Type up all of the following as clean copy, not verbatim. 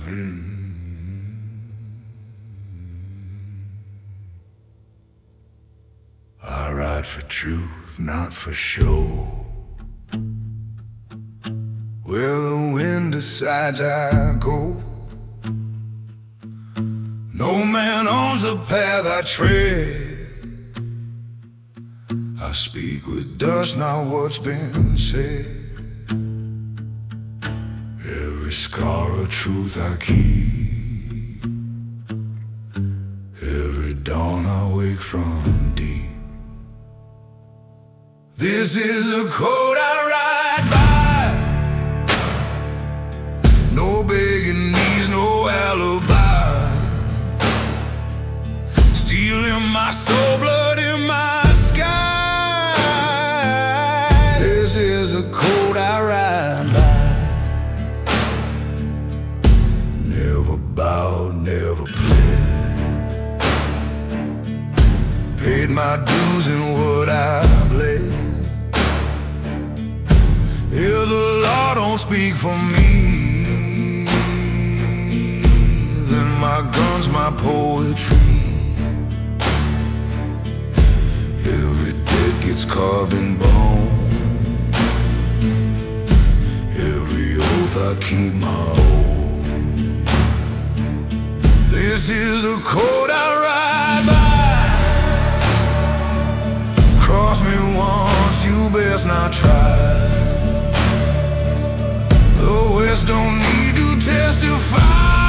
I ride for truth, not for show. Where the wind decides I go. No man owns the path I tread. I speak with dust, not what's been said. Every scar of truth I keep. Every dawn I wake from deep. This is a code I ride by. No begging knees, no alibi. Steel in my soul, blood in my sky. This is a code I ride by. Never bowed, never pled. Paid my dues in what I bled. If the law don't speak for me, then my gun's my poetry. Every dead gets carved in bone. Every oath I keep my own. This is the code I ride by. Cross me once, you best not try. The West don't need to testify.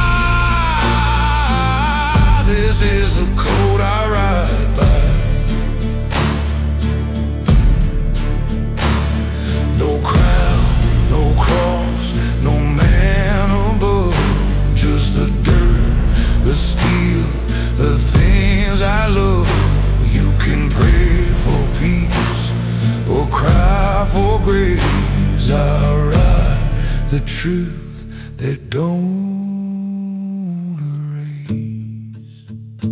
This is the code I ride by. No crown, no cross, no man above. Just the dirt, the steel, the things I love. You can pray for peace or cry for grace. I ride the truth that don't erase.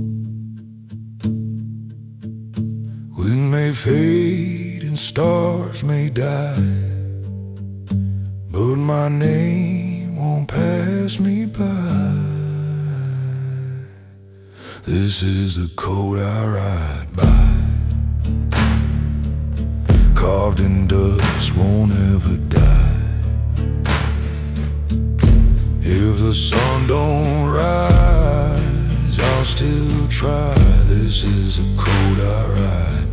Wind may fade and stars may die, but my name won't pass me by. This is the code I ride by. Carved in dust, won't ever die. If the sun don't rise, I'll still try. This is a code I ride.